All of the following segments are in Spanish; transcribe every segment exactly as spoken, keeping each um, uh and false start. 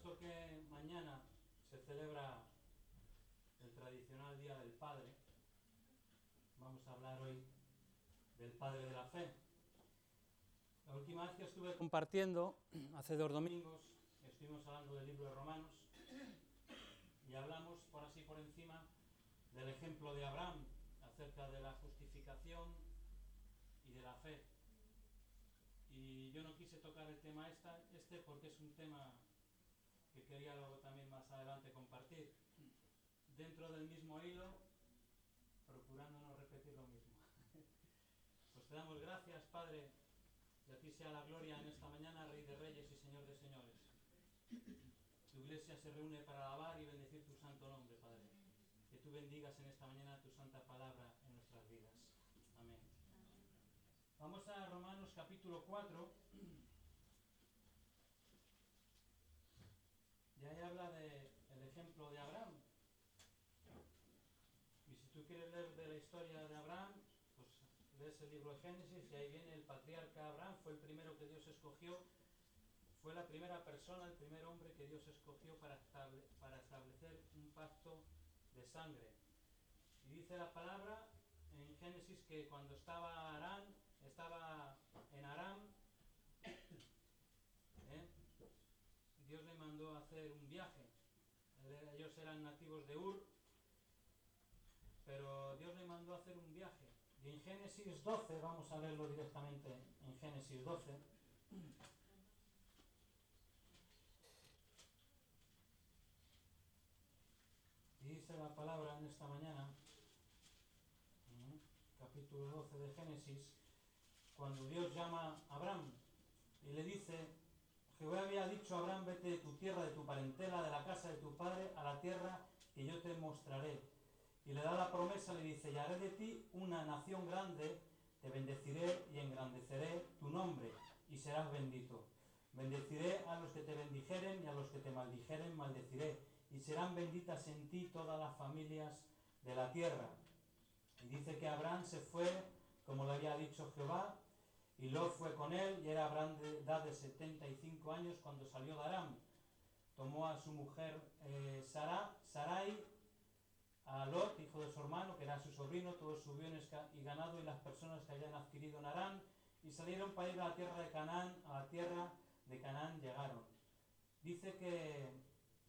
puesto que mañana se celebra el tradicional Día del Padre, vamos a hablar hoy del Padre de la Fe. La última vez que estuve compartiendo, hace dos domingos, estuvimos hablando del libro de Romanos y hablamos, por así por encima, del ejemplo de Abraham, acerca de la justificación y de la fe. Y yo no quise tocar el tema esta, este porque es un tema que quería luego también más adelante compartir. Dentro del mismo hilo, procurando no repetir lo mismo. Pues te damos gracias, Padre, y a ti sea la gloria en esta mañana, Rey de Reyes y Señor de Señores. Tu iglesia se reúne para alabar y bendecir tu santo nombre, Padre. Que tú bendigas en esta mañana tu santa palabra en nuestras vidas. Amén. Vamos a Romanos capítulo cuatro. Y ahí habla del ejemplo de Abraham. Y si tú quieres leer de la historia de Abraham, pues lees el libro de Génesis y ahí viene el patriarca Abraham. Fue el primero que Dios escogió. Fue la primera persona, el primer hombre que Dios escogió para, estable, para establecer un pacto de sangre. Y dice la palabra en Génesis que cuando estaba Aram, estaba en Aram, ¿eh? Dios le mandó a hacer un viaje. Ellos eran nativos de Ur, pero Dios le mandó a hacer un viaje. Y en Génesis doce, vamos a leerlo directamente en Génesis doce. Y dice la palabra en esta mañana, capítulo doce de Génesis, cuando Dios llama a Abraham y le dice: Jehová había dicho a Abraham, vete de tu tierra, de tu parentela, de la casa de tu padre, a la tierra que yo te mostraré. Y le da la promesa, le dice: y haré de ti una nación grande, te bendeciré y engrandeceré tu nombre, y serás bendito. Bendeciré a los que te bendijeren, y a los que te maldijeren, maldeciré. Y serán benditas en ti todas las familias de la tierra. Y dice que Abraham se fue, como le había dicho Jehová, y Lot fue con él, y era Abraham de edad de setenta y cinco años cuando salió de Aram. Tomó a su mujer eh, Sara, Sarai, a Lot, hijo de su hermano, que era su sobrino, todos sus bienes y ganado y las personas que habían adquirido en Aram, y salieron para ir a la tierra de Canaán. A la tierra de Canaán llegaron. Dice que...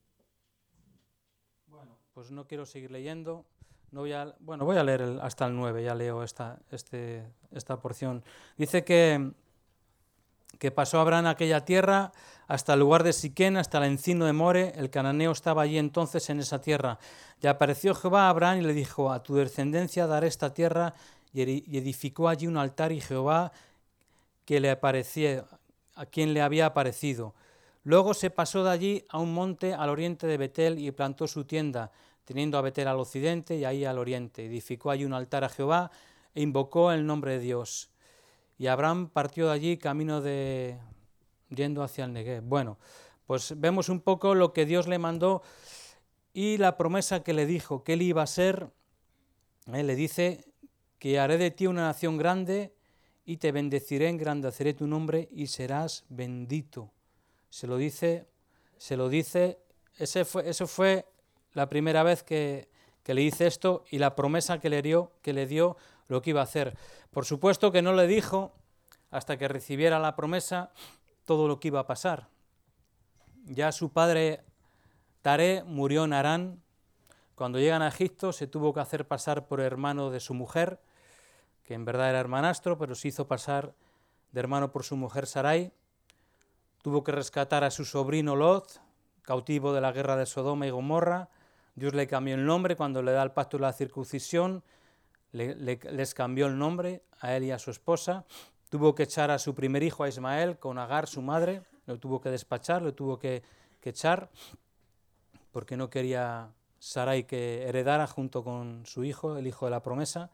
Bueno, pues no quiero seguir leyendo. No voy a, bueno, voy a leer el, hasta el nueve, ya leo esta, este, esta porción. Dice que, que pasó Abraham a aquella tierra hasta el lugar de Siquén, hasta el encino de More. El cananeo estaba allí entonces en esa tierra. Y apareció Jehová a Abraham y le dijo: a tu descendencia daré esta tierra. Y edificó allí un altar, y Jehová que le apareció, a quien le había aparecido. Luego se pasó de allí a un monte al oriente de Betel y plantó su tienda, teniendo a Betel al occidente y ahí al oriente. Edificó allí un altar a Jehová e invocó el nombre de Dios. Y Abraham partió de allí camino de... yendo hacia el Negev. Bueno, pues vemos un poco lo que Dios le mandó y la promesa que le dijo, que él iba a ser. Eh, le dice que haré de ti una nación grande y te bendeciré, engrandeceré tu nombre y serás bendito. Se lo dice, se lo dice, ese fue, eso fue la primera vez que, que le dice esto y la promesa que le dio, que le dio lo que iba a hacer. Por supuesto que no le dijo, hasta que recibiera la promesa, todo lo que iba a pasar. Ya su padre Taré murió en Harán. Cuando llegan a Egipto se tuvo que hacer pasar por hermano de su mujer, que en verdad era hermanastro, pero se hizo pasar de hermano por su mujer Sarai. Tuvo que rescatar a su sobrino Lot, cautivo de la guerra de Sodoma y Gomorra. Dios le cambió el nombre cuando le da el pacto de la circuncisión, le, le, les cambió el nombre a él y a su esposa. Tuvo que echar a su primer hijo, a Ismael, con Agar, su madre, lo tuvo que despachar, lo tuvo que, que echar, porque no quería Sarai que heredara junto con su hijo, el hijo de la promesa.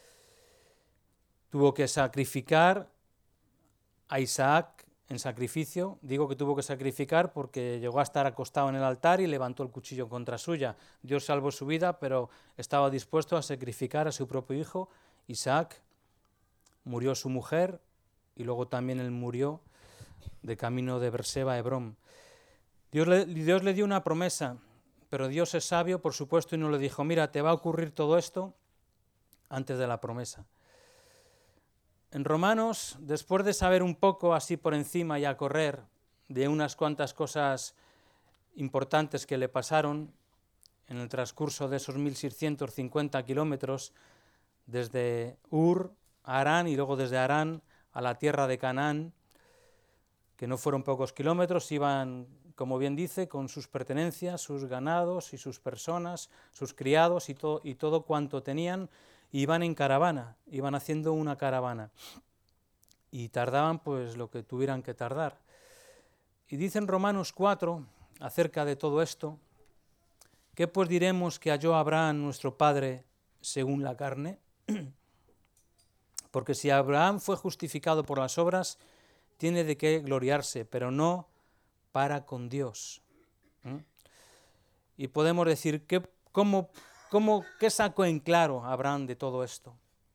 Tuvo que sacrificar a Isaac en sacrificio. Digo que tuvo que sacrificar porque llegó a estar acostado en el altar y levantó el cuchillo contra suya. Dios salvó su vida, pero estaba dispuesto a sacrificar a su propio hijo, Isaac. Murió su mujer y luego también él murió de camino de Berseba a Hebrón. Dios le, Dios le dio una promesa, pero Dios es sabio, por supuesto, y no le dijo, mira, te va a ocurrir todo esto antes de la promesa. En Romanos, después de saber un poco así por encima y a correr de unas cuantas cosas importantes que le pasaron en el transcurso de esos mil seiscientos cincuenta kilómetros, desde Ur a Harán y luego desde Harán a la tierra de Canaán, que no fueron pocos kilómetros, iban, como bien dice, con sus pertenencias, sus ganados y sus personas, sus criados y, to- y todo cuanto tenían, iban en caravana, iban haciendo una caravana y tardaban pues lo que tuvieran que tardar. Y dice en Romanos cuatro, acerca de todo esto, ¿qué pues diremos que halló Abraham nuestro padre según la carne? Porque si Abraham fue justificado por las obras, tiene de qué gloriarse, pero no para con Dios. ¿Mm? Y podemos decir, ¿qué, cómo, cómo, ¿qué sacó en claro Abraham de todo esto?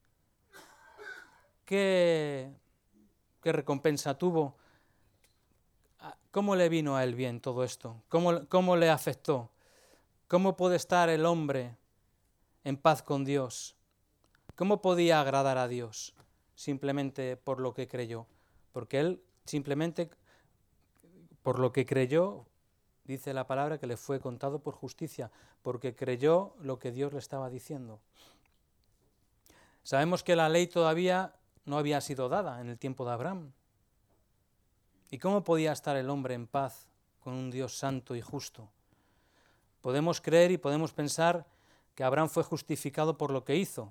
¿Qué, qué recompensa tuvo? ¿Cómo le vino a él bien todo esto? ¿Cómo, cómo le afectó? ¿Cómo puede estar el hombre en paz con Dios? ¿Cómo podía agradar a Dios? Simplemente por lo que creyó. Porque él simplemente por lo que creyó, dice la palabra que le fue contado por justicia, porque creyó lo que Dios le estaba diciendo. Sabemos que la ley todavía no había sido dada en el tiempo de Abraham. ¿Y cómo podía estar el hombre en paz con un Dios santo y justo? Podemos creer y podemos pensar que Abraham fue justificado por lo que hizo,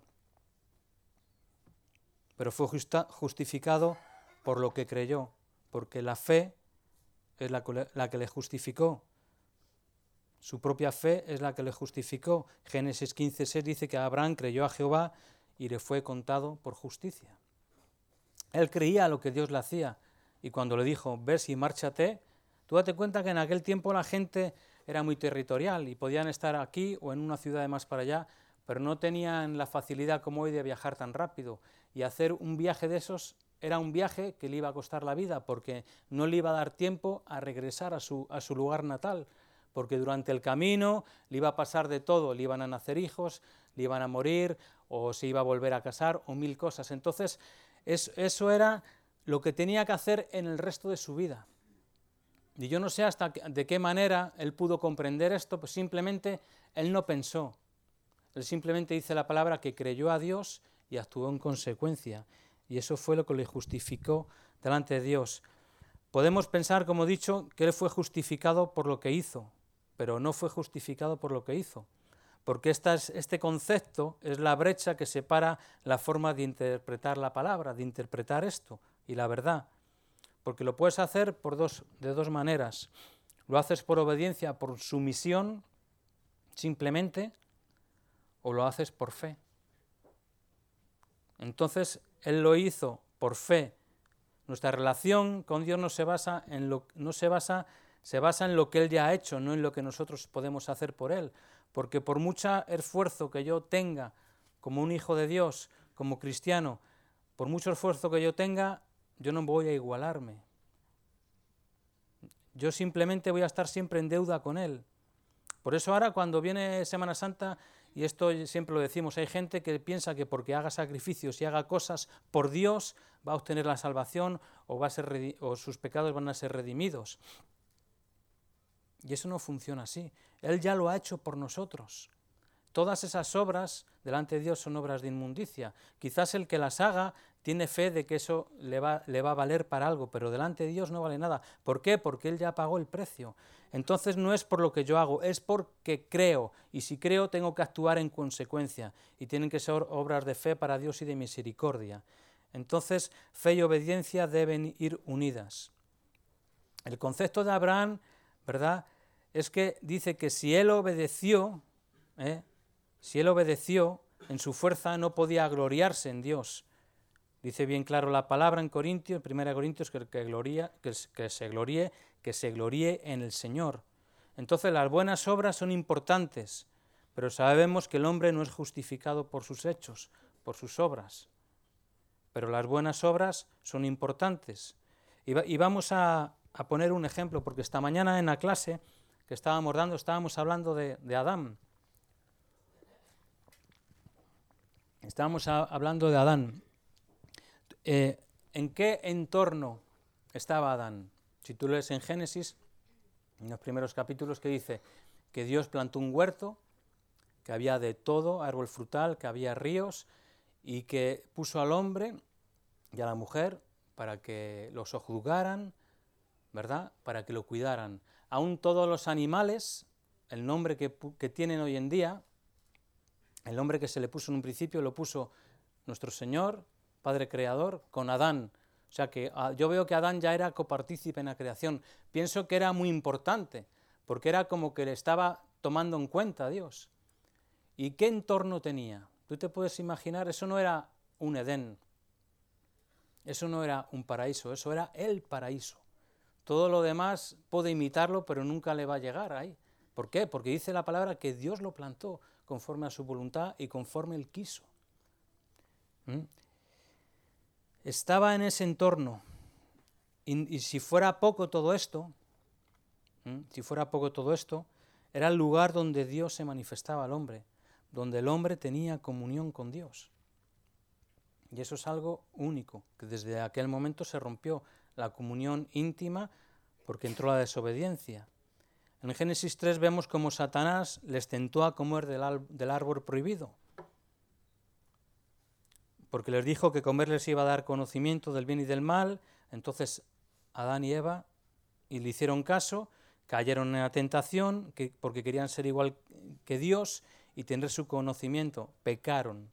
pero fue justa, justificado por lo que creyó, porque la fe es la, la que le justificó. Su propia fe es la que le justificó. Génesis quince seis dice que Abraham creyó a Jehová y le fue contado por justicia. Él creía lo que Dios le hacía y cuando le dijo, ves y márchate, tú date cuenta que en aquel tiempo la gente era muy territorial y podían estar aquí o en una ciudad de más para allá, pero no tenían la facilidad como hoy de viajar tan rápido. Y hacer un viaje de esos era un viaje que le iba a costar la vida porque no le iba a dar tiempo a regresar a su, a su lugar natal, porque durante el camino le iba a pasar de todo, le iban a nacer hijos, le iban a morir o se iba a volver a casar o mil cosas. Entonces es, eso era lo que tenía que hacer en el resto de su vida. Y yo no sé hasta de qué manera él pudo comprender esto, pues simplemente él no pensó. Él simplemente dice la palabra que creyó a Dios y actuó en consecuencia. Y eso fue lo que le justificó delante de Dios. Podemos pensar, como he dicho, que él fue justificado por lo que hizo, pero no fue justificado por lo que hizo. Porque esta es, este concepto es la brecha que separa la forma de interpretar la palabra, de interpretar esto y la verdad. Porque lo puedes hacer por dos, de dos maneras. Lo haces por obediencia, por sumisión, simplemente, o lo haces por fe. Entonces, él lo hizo por fe. Nuestra relación con Dios no se basa en lo, no se basa, se basa en lo que Él ya ha hecho, no en lo que nosotros podemos hacer por Él. Porque por mucho esfuerzo que yo tenga como un hijo de Dios, como cristiano, por mucho esfuerzo que yo tenga, yo no voy a igualarme. Yo simplemente voy a estar siempre en deuda con Él. Por eso ahora cuando viene Semana Santa, y esto siempre lo decimos, hay gente que piensa que porque haga sacrificios y haga cosas por Dios va a obtener la salvación o, va a ser, o sus pecados van a ser redimidos. Y eso no funciona así. Él ya lo ha hecho por nosotros. Todas esas obras delante de Dios son obras de inmundicia. Quizás el que las haga tiene fe de que eso le va, le va a valer para algo, pero delante de Dios no vale nada. ¿Por qué? Porque Él ya pagó el precio. Entonces no es por lo que yo hago, es porque creo. Y si creo tengo que actuar en consecuencia. Y tienen que ser obras de fe para Dios y de misericordia. Entonces fe y obediencia deben ir unidas. El concepto de Abraham, ¿verdad?, es que dice que si él obedeció, ¿eh? si él obedeció, en su fuerza no podía gloriarse en Dios. Dice bien claro la palabra en Corintios, en primera Corintios, que, que, gloria, que, que se gloríe, que se gloríe en el Señor. Entonces las buenas obras son importantes, pero sabemos que el hombre no es justificado por sus hechos, por sus obras. Pero las buenas obras son importantes. Y, va, y vamos a, a poner un ejemplo, porque esta mañana en la clase que estábamos dando, estábamos hablando de, de Adán. Estábamos a, hablando de Adán. Eh, ¿En qué entorno estaba Adán? Si tú lees en Génesis, en los primeros capítulos, que dice que Dios plantó un huerto, que había de todo, árbol frutal, que había ríos, y que puso al hombre y a la mujer para que los sojuzgaran, ¿verdad?, para que lo cuidaran. Aún todos los animales, el nombre que, que tienen hoy en día, el nombre que se le puso en un principio, lo puso nuestro Señor, Padre Creador, con Adán. O sea que yo veo que Adán ya era copartícipe en la creación. Pienso que era muy importante, porque era como que le estaba tomando en cuenta a Dios. ¿Y qué entorno tenía? Tú te puedes imaginar, eso no era un Edén, eso no era un paraíso, eso era el paraíso. Todo lo demás puede imitarlo, pero nunca le va a llegar ahí. ¿Por qué? Porque dice la palabra que Dios lo plantó conforme a su voluntad y conforme Él quiso. ¿Mm? Estaba en ese entorno, y, y si fuera poco todo esto, ¿Mm? si fuera poco todo esto, era el lugar donde Dios se manifestaba al hombre, donde el hombre tenía comunión con Dios. Y eso es algo único, que desde aquel momento se rompió la comunión íntima porque entró la desobediencia. En Génesis tres vemos cómo Satanás les tentó a comer del, del árbol prohibido, porque les dijo que comer les iba a dar conocimiento del bien y del mal. Entonces Adán y Eva, y le hicieron caso, cayeron en la tentación, que, porque querían ser igual que Dios y tener su conocimiento, pecaron,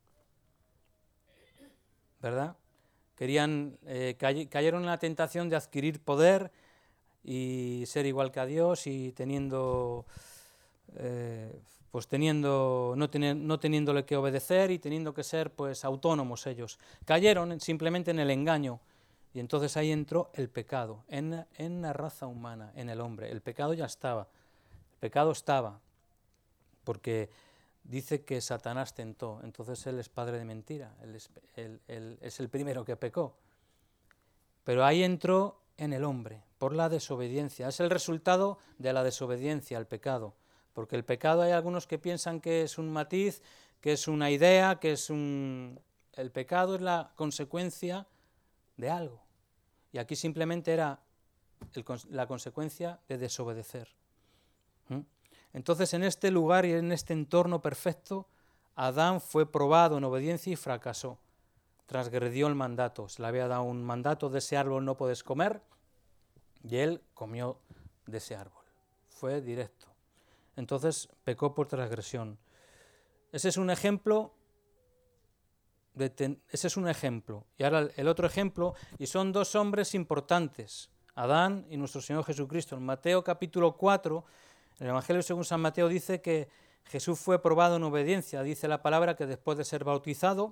¿verdad? Querían, eh, cayeron en la tentación de adquirir poder y ser igual que a Dios, y teniendo, eh, pues teniendo, no, ten, no teniéndole que obedecer y teniendo que ser pues autónomos ellos. Cayeron simplemente en el engaño, y entonces ahí entró el pecado, en, en la raza humana, en el hombre. El pecado ya estaba, el pecado estaba, porque dice que Satanás tentó, entonces él es padre de mentira, él es, él, él es el primero que pecó. Pero ahí entró en el hombre, por la desobediencia. Es el resultado de la desobediencia al pecado, porque el pecado hay algunos que piensan que es un matiz, que es una idea, que es un... El pecado es la consecuencia de algo, y aquí simplemente era el, la consecuencia de desobedecer. ¿Mm? Entonces, en este lugar y en este entorno perfecto, Adán fue probado en obediencia y fracasó. Transgredió el mandato. Se le había dado un mandato: de ese árbol no puedes comer, y él comió de ese árbol. Fue directo. Entonces pecó por transgresión. Ese es un ejemplo. De ten... Ese es un ejemplo. Y ahora el otro ejemplo, y son dos hombres importantes, Adán y nuestro Señor Jesucristo. En Mateo capítulo cuatro, en el Evangelio según San Mateo, dice que Jesús fue probado en obediencia. Dice la palabra que después de ser bautizado,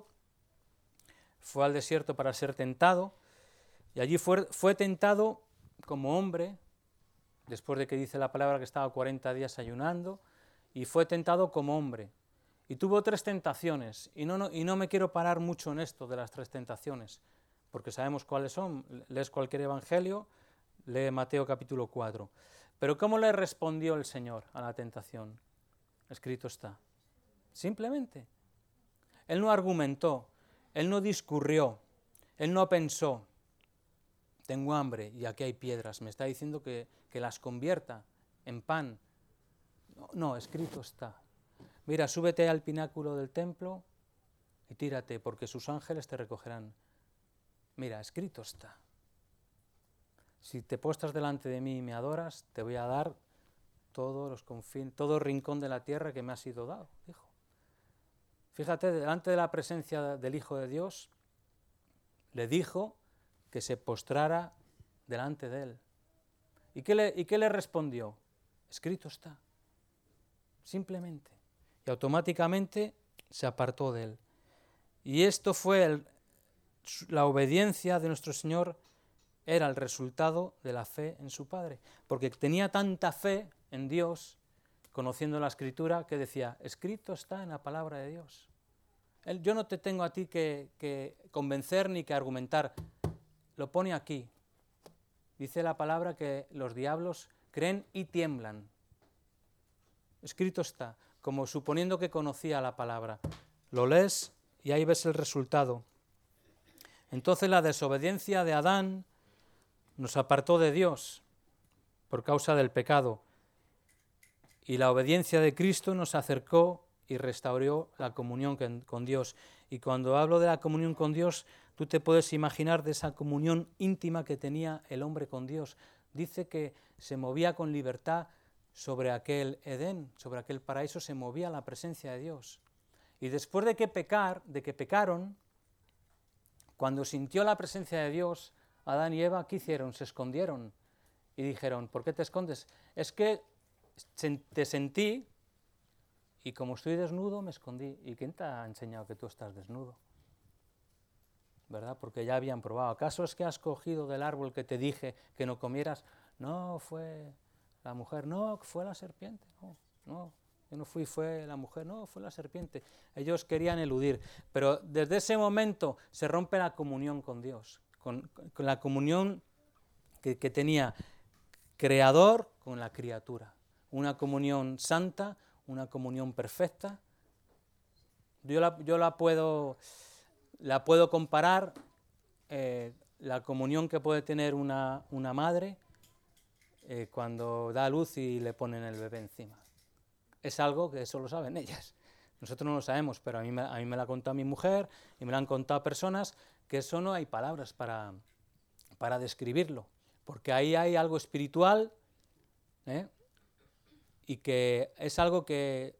fue al desierto para ser tentado, y allí fue, fue tentado como hombre, después de que dice la palabra que estaba cuarenta días ayunando, y fue tentado como hombre. Y tuvo tres tentaciones, y no, no, y no me quiero parar mucho en esto de las tres tentaciones, porque sabemos cuáles son. Lees cualquier evangelio, lee Mateo capítulo cuatro. Pero ¿cómo le respondió el Señor a la tentación? Escrito está. Simplemente. Él no argumentó, él no discurrió, él no pensó, tengo hambre y aquí hay piedras, me está diciendo que, que las convierta en pan. No, no, escrito está. Mira, súbete al pináculo del templo y tírate, porque sus ángeles te recogerán. Mira, escrito está. Si te postras delante de mí y me adoras, te voy a dar todos los confines, todo rincón de la tierra que me ha sido dado, dijo. Fíjate, delante de la presencia del Hijo de Dios, le dijo que se postrara delante de él. ¿Y qué le, y qué le respondió? Escrito está. Simplemente. Y automáticamente se apartó de él. Y esto fue el, la obediencia de nuestro Señor, era el resultado de la fe en su Padre, porque tenía tanta fe en Dios, conociendo la Escritura, que decía, escrito está en la palabra de Dios. Él, yo no te tengo a ti que, que convencer ni que argumentar, lo pone aquí. dice la palabra que los diablos creen y tiemblan. Escrito está, como suponiendo que conocía la palabra. Lo lees y ahí ves el resultado. Entonces la desobediencia de Adán nos apartó de Dios por causa del pecado, y la obediencia de Cristo nos acercó y restauró la comunión con Dios. Y cuando hablo de la comunión con Dios, tú te puedes imaginar de esa comunión íntima que tenía el hombre con Dios. Dice que se movía con libertad sobre aquel Edén, sobre aquel paraíso, se movía la presencia de Dios. Y después de que pecar, de que pecaron, cuando sintió la presencia de Dios, Adán y Eva, ¿qué hicieron? Se escondieron y dijeron, ¿por qué te escondes? Es que te sentí y como estoy desnudo me escondí. ¿Y quién te ha enseñado que tú estás desnudo? ¿Verdad? Porque ya habían probado. ¿Acaso es que has cogido del árbol que te dije que no comieras? No, fue la mujer. No, fue la serpiente. No, no, yo no fui, fue la mujer. No, fue la serpiente. Ellos querían eludir. Pero desde ese momento se rompe la comunión con Dios, con, con la comunión que, que tenía Creador con la criatura. Una comunión santa, una comunión perfecta. Yo la, yo la puedo, la puedo comparar, eh, la comunión que puede tener una, una madre eh, cuando da a luz y le ponen el bebé encima. Es algo que eso lo saben ellas. Nosotros no lo sabemos, pero a mí, me, a mí me lo ha contado mi mujer y me lo han contado personas que eso no hay palabras para, para describirlo, porque ahí hay algo espiritual, ¿eh? Y que es algo que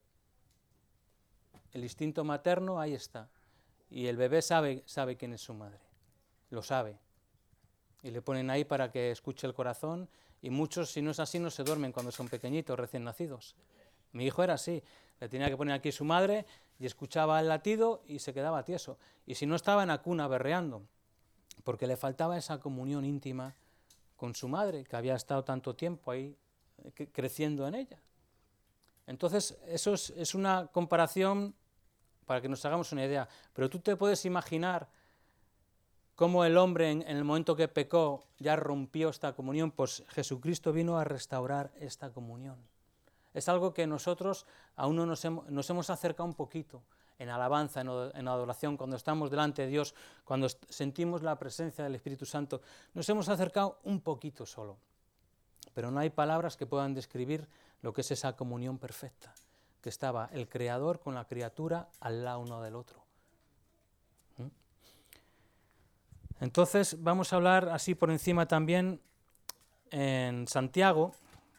el instinto materno ahí está, y el bebé sabe, sabe quién es su madre, lo sabe, y le ponen ahí para que escuche el corazón, y muchos, si no es así, no se duermen cuando son pequeñitos, recién nacidos. Mi hijo era así, le tenía que poner aquí su madre, y escuchaba el latido y se quedaba tieso, y si no estaba en la cuna berreando, porque le faltaba esa comunión íntima con su madre, que había estado tanto tiempo ahí creciendo en ella. Entonces, eso es, es una comparación para que nos hagamos una idea. Pero tú te puedes imaginar cómo el hombre, en, en el momento que pecó, ya rompió esta comunión. Pues Jesucristo vino a restaurar esta comunión. Es algo que nosotros aún no nos hemos, nos hemos acercado un poquito en alabanza, en, en adoración, cuando estamos delante de Dios, cuando sentimos la presencia del Espíritu Santo, nos hemos acercado un poquito solo. Pero no hay palabras que puedan describir lo que es esa comunión perfecta, que estaba el Creador con la criatura al lado uno del otro. ¿Mm? Entonces vamos a hablar así por encima también en Santiago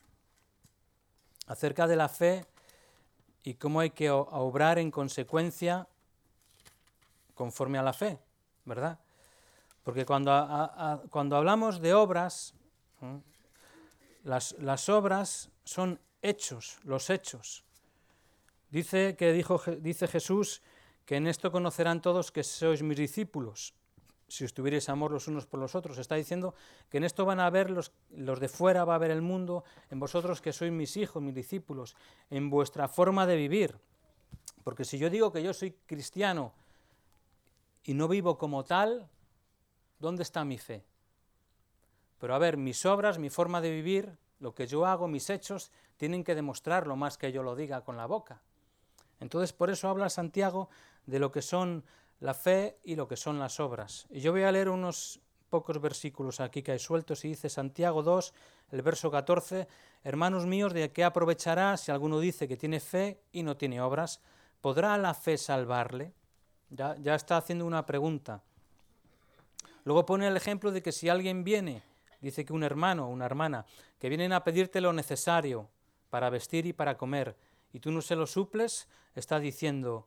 acerca de la fe y cómo hay que obrar en consecuencia conforme a la fe, ¿verdad? Porque cuando, a, a, cuando hablamos de obras, ¿eh? las, las obras son hechos, los hechos. Dice que dijo, dice Jesús que en esto conocerán todos que sois mis discípulos, si os tuvierais amor los unos por los otros. Está diciendo que en esto van a ver los, los de fuera, va a ver el mundo, en vosotros que sois mis hijos, mis discípulos, en vuestra forma de vivir. Porque si yo digo que yo soy cristiano y no vivo como tal, ¿dónde está mi fe? Pero a ver, mis obras, mi forma de vivir, lo que yo hago, mis hechos, tienen que demostrarlo más que yo lo diga con la boca. Entonces, por eso habla Santiago de lo que son la fe y lo que son las obras. Y yo voy a leer unos pocos versículos aquí que hay sueltos, y dice Santiago dos, el verso catorce, hermanos míos, ¿de qué aprovechará si alguno dice que tiene fe y no tiene obras? ¿Podrá la fe salvarle? Ya, ya está haciendo una pregunta. Luego pone el ejemplo de que si alguien viene, dice que un hermano o una hermana, que vienen a pedirte lo necesario para vestir y para comer, y tú no se lo suples, está diciendo,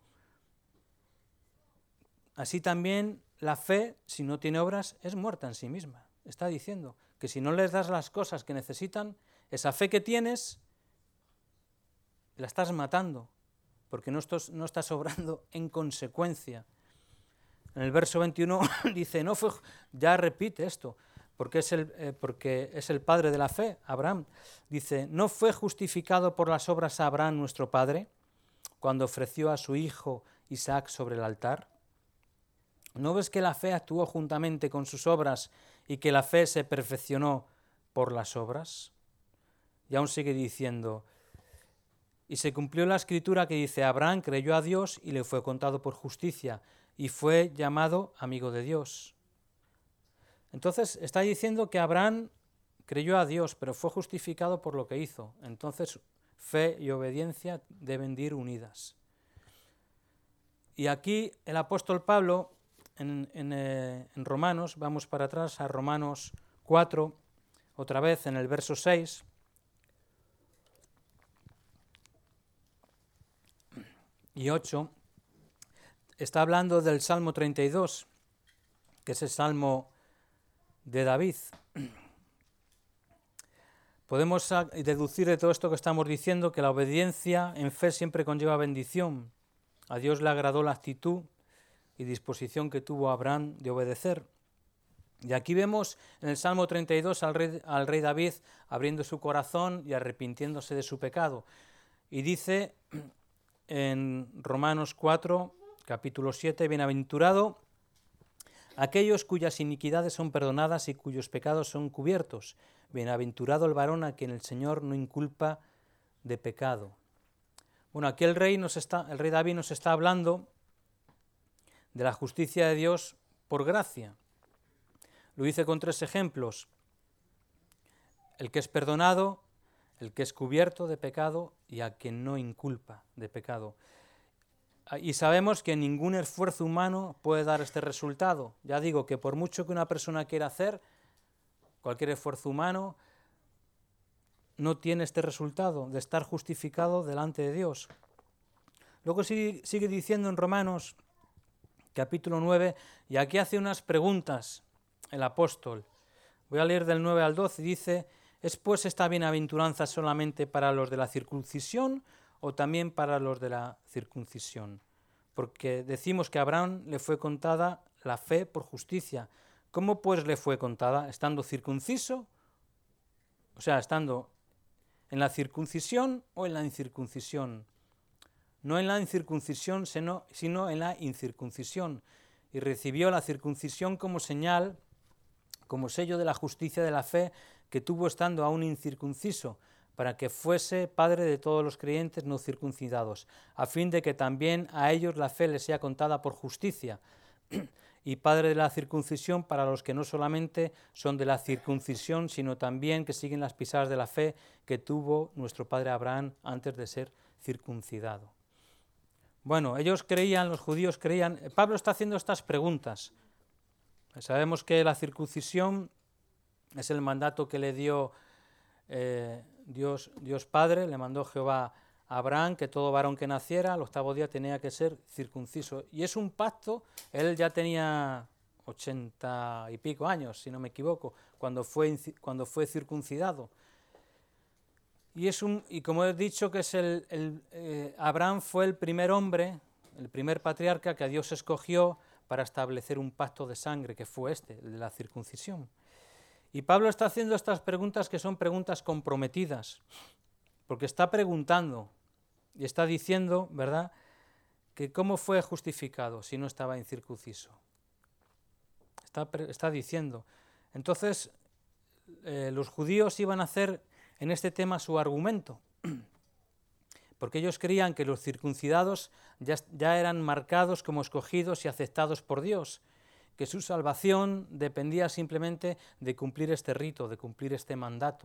así también la fe, si no tiene obras, es muerta en sí misma. Está diciendo que si no les das las cosas que necesitan, esa fe que tienes, la estás matando, porque no estás, no estás obrando en consecuencia. En el verso veintiuno dice, no fue, ya repite esto, porque es, el, eh, porque es el padre de la fe, Abraham. Dice, ¿no fue justificado por las obras Abraham nuestro padre, cuando ofreció a su hijo Isaac sobre el altar? ¿No ves que la fe actuó juntamente con sus obras y que la fe se perfeccionó por las obras. Y aún sigue diciendo, y se cumplió la escritura que dice, Abraham creyó a Dios y le fue contado por justicia, y fue llamado amigo de Dios. Entonces está diciendo que Abraham creyó a Dios, pero fue justificado por lo que hizo. Entonces fe y obediencia deben ir unidas. Y aquí el apóstol Pablo, en, en, eh, en Romanos, vamos para atrás a Romanos cuatro, otra vez en el verso seis, y ocho, está hablando del Salmo treinta y dos, que es el Salmo de David. Podemos deducir de todo esto que estamos diciendo que la obediencia en fe siempre conlleva bendición. A Dios le agradó la actitud y disposición que tuvo Abraham de obedecer. Y aquí vemos en el Salmo treinta y dos al rey, al rey David abriendo su corazón y arrepintiéndose de su pecado. Y dice en Romanos cuatro, capítulo siete, bienaventurado aquellos cuyas iniquidades son perdonadas y cuyos pecados son cubiertos. Bienaventurado el varón a quien el Señor no inculpa de pecado. Bueno, aquí el rey, nos está, el rey David nos está hablando de la justicia de Dios por gracia. Lo dice con tres ejemplos. El que es perdonado, el que es cubierto de pecado y a quien no inculpa de pecado. Y sabemos que ningún esfuerzo humano puede dar este resultado. Ya digo que por mucho que una persona quiera hacer, cualquier esfuerzo humano no tiene este resultado de estar justificado delante de Dios. Luego sigue, sigue diciendo en Romanos capítulo nueve, y aquí hace unas preguntas el apóstol. Voy a leer del nueve al doce, y dice, ¿es pues esta bienaventuranza solamente para los de la circuncisión o también para los de la circuncisión? Porque decimos que a Abraham le fue contada la fe por justicia. ¿Cómo pues le fue contada? ¿Estando circunciso? O sea, estando en la circuncisión o en la incircuncisión. No en la incircuncisión, sino, sino en la incircuncisión. Y recibió la circuncisión como señal, como sello de la justicia de la fe que tuvo estando aún incircunciso, para que fuese padre de todos los creyentes no circuncidados, a fin de que también a ellos la fe les sea contada por justicia, y padre de la circuncisión para los que no solamente son de la circuncisión, sino también que siguen las pisadas de la fe que tuvo nuestro padre Abraham antes de ser circuncidado. Bueno, ellos creían, los judíos creían, Pablo está haciendo estas preguntas. Sabemos que la circuncisión es el mandato que le dio eh, Dios, Dios Padre, le mandó Jehová a Abraham, que todo varón que naciera al octavo día tenía que ser circunciso. Y es un pacto, él ya tenía ochenta y pico años, si no me equivoco, cuando fue, cuando fue circuncidado. Y, es un, y como he dicho, que es el, el, eh, Abraham fue el primer hombre, el primer patriarca que a Dios escogió para establecer un pacto de sangre, que fue este, el de la circuncisión. Y Pablo está haciendo estas preguntas que son preguntas comprometidas, porque está preguntando y está diciendo, ¿verdad?, que cómo fue justificado si no estaba incircunciso. Está, está diciendo. Entonces, eh, los judíos iban a hacer en este tema su argumento, porque ellos creían que los circuncidados ya, ya eran marcados como escogidos y aceptados por Dios, que su salvación dependía simplemente de cumplir este rito, de cumplir este mandato.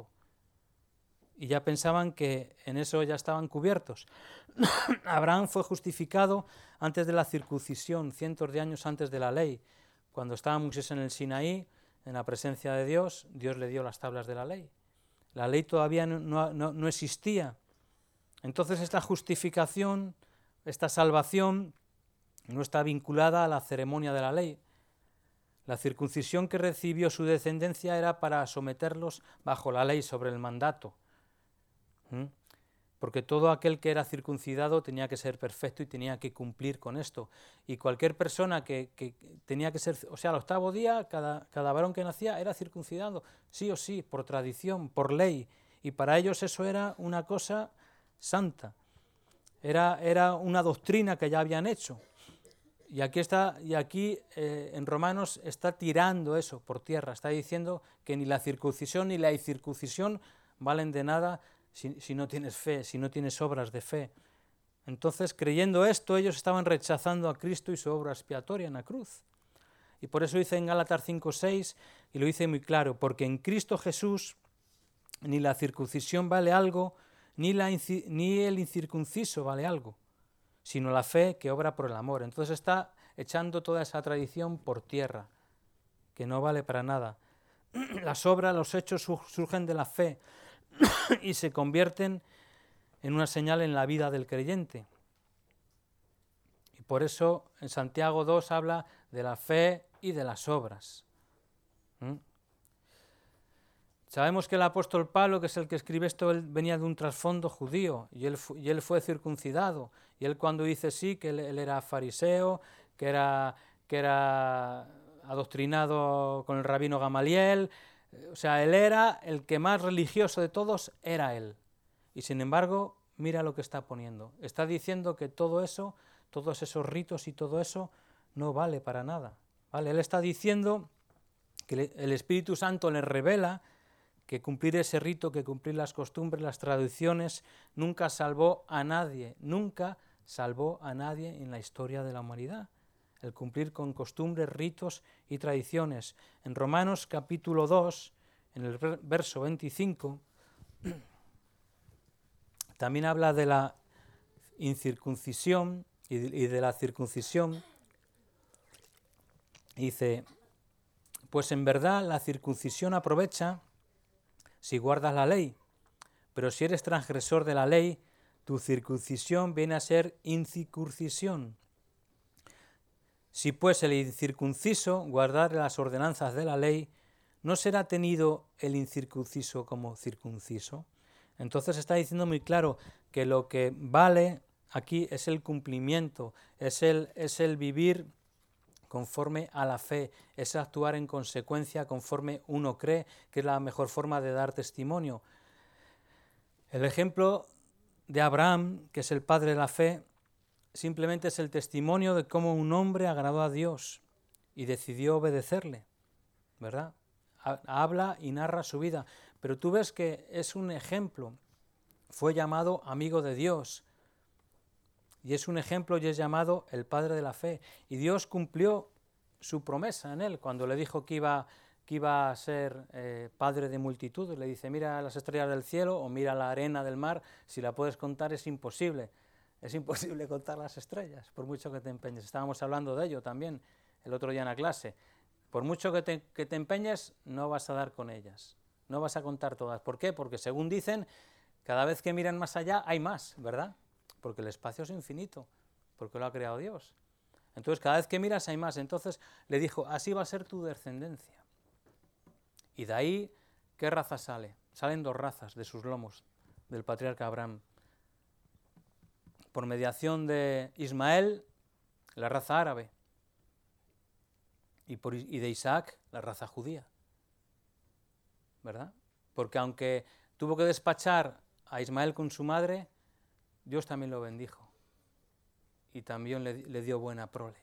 Y ya pensaban que en eso ya estaban cubiertos. Abraham fue justificado antes de la circuncisión, cientos de años antes de la ley. Cuando estaba Moisés en el Sinaí, en la presencia de Dios, Dios le dio las tablas de la ley. La ley todavía no, no, no existía. Entonces esta justificación, esta salvación, no está vinculada a la ceremonia de la ley. La circuncisión que recibió su descendencia era para someterlos bajo la ley sobre el mandato. ¿Mm? Porque todo aquel que era circuncidado tenía que ser perfecto y tenía que cumplir con esto. Y cualquier persona que, que tenía que ser, o sea, al octavo día, cada, cada varón que nacía era circuncidado, sí o sí, por tradición, por ley. Y para ellos eso era una cosa santa. Era, era una doctrina que ya habían hecho. Y aquí, está, y aquí eh, en Romanos está tirando eso por tierra, está diciendo que ni la circuncisión ni la incircuncisión valen de nada si, si no tienes fe, si no tienes obras de fe. Entonces, creyendo esto, ellos estaban rechazando a Cristo y su obra expiatoria en la cruz. Y por eso dice en Gálatas cinco seis, y lo dice muy claro, porque en Cristo Jesús ni la circuncisión vale algo, ni, la, ni el incircunciso vale algo, sino la fe que obra por el amor. Entonces está echando toda esa tradición por tierra, que no vale para nada. Las obras, los hechos surgen de la fe y se convierten en una señal en la vida del creyente. Y por eso en Santiago dos habla de la fe y de las obras. ¿Mm? Sabemos que el apóstol Pablo, que es el que escribe esto, él venía de un trasfondo judío y él, y él fue circuncidado. Y él cuando dice sí, que él, él era fariseo, que era, que era adoctrinado con el rabino Gamaliel, o sea, él era el que más religioso de todos, era él. Y sin embargo, mira lo que está poniendo. Está diciendo que todo eso, todos esos ritos y todo eso, no vale para nada. ¿Vale? Él está diciendo que el Espíritu Santo le revela que cumplir ese rito, que cumplir las costumbres, las tradiciones, nunca salvó a nadie, nunca salvó a nadie en la historia de la humanidad. El cumplir con costumbres, ritos y tradiciones. En Romanos capítulo dos, en el verso veinticinco, también habla de la incircuncisión y de la circuncisión. Dice, pues en verdad la circuncisión aprovecha si guardas la ley, pero si eres transgresor de la ley, tu circuncisión viene a ser incircuncisión. Si pues el incircunciso guardar las ordenanzas de la ley, ¿no será tenido el incircunciso como circunciso? Entonces está diciendo muy claro que lo que vale aquí es el cumplimiento, es el, es el vivir conforme a la fe, es actuar en consecuencia conforme uno cree que es la mejor forma de dar testimonio. El ejemplo de Abraham, que es el padre de la fe, simplemente es el testimonio de cómo un hombre agradó a Dios y decidió obedecerle, ¿verdad? Habla y narra su vida, pero tú ves que es un ejemplo, fue llamado amigo de Dios, y es un ejemplo y es llamado el padre de la fe. Y Dios cumplió su promesa en él cuando le dijo que iba, que iba a ser eh, padre de multitudes. Le dice, mira las estrellas del cielo o mira la arena del mar, si la puedes contar es imposible. Es imposible contar las estrellas, por mucho que te empeñes. Estábamos hablando de ello también el otro día en la clase. Por mucho que te, que te empeñes, no vas a dar con ellas. No vas a contar todas. ¿Por qué? Porque según dicen, cada vez que miran más allá hay más, ¿verdad? Porque el espacio es infinito, porque lo ha creado Dios. Entonces, cada vez que miras hay más. Entonces, le dijo, así va a ser tu descendencia. Y de ahí, ¿qué raza sale? Salen dos razas de sus lomos, del patriarca Abraham. Por mediación de Ismael, la raza árabe. Y, por, y de Isaac, la raza judía. ¿Verdad? Porque aunque tuvo que despachar a Ismael con su madre, Dios también lo bendijo y también le, le dio buena prole.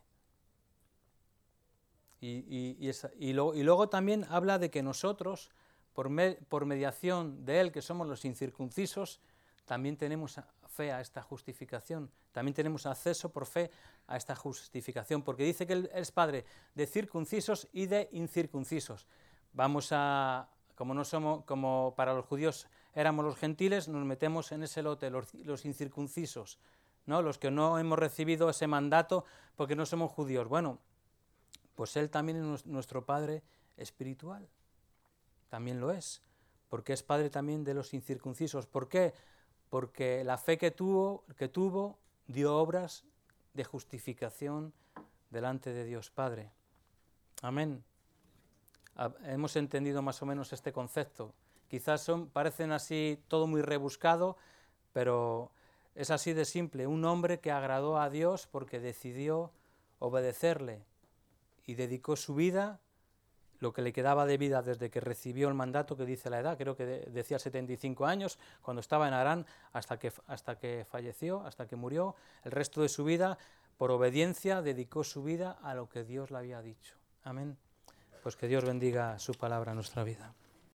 Y, y, y, esa, y, lo, y luego también habla de que nosotros, por, me, por mediación de Él, que somos los incircuncisos, también tenemos fe a esta justificación, también tenemos acceso por fe a esta justificación, porque dice que Él es Padre de circuncisos y de incircuncisos. Vamos a, como no somos, como para los judíos éramos los gentiles, nos metemos en ese lote, los, los incircuncisos, ¿no? Los que no hemos recibido ese mandato porque no somos judíos. Bueno, pues Él también es nuestro Padre espiritual, también lo es, porque es Padre también de los incircuncisos. ¿Por qué? Porque la fe que tuvo, que tuvo dio obras de justificación delante de Dios Padre. Amén. Hemos entendido más o menos este concepto. Quizás son, parecen así todo muy rebuscado, pero es así de simple. Un hombre que agradó a Dios porque decidió obedecerle y dedicó su vida, lo que le quedaba de vida desde que recibió el mandato, que dice la edad, creo que de, decía setenta y cinco años, cuando estaba en Harán, hasta que, hasta que falleció, hasta que murió, el resto de su vida por obediencia dedicó su vida a lo que Dios le había dicho. Amén. Pues que Dios bendiga su palabra en nuestra vida.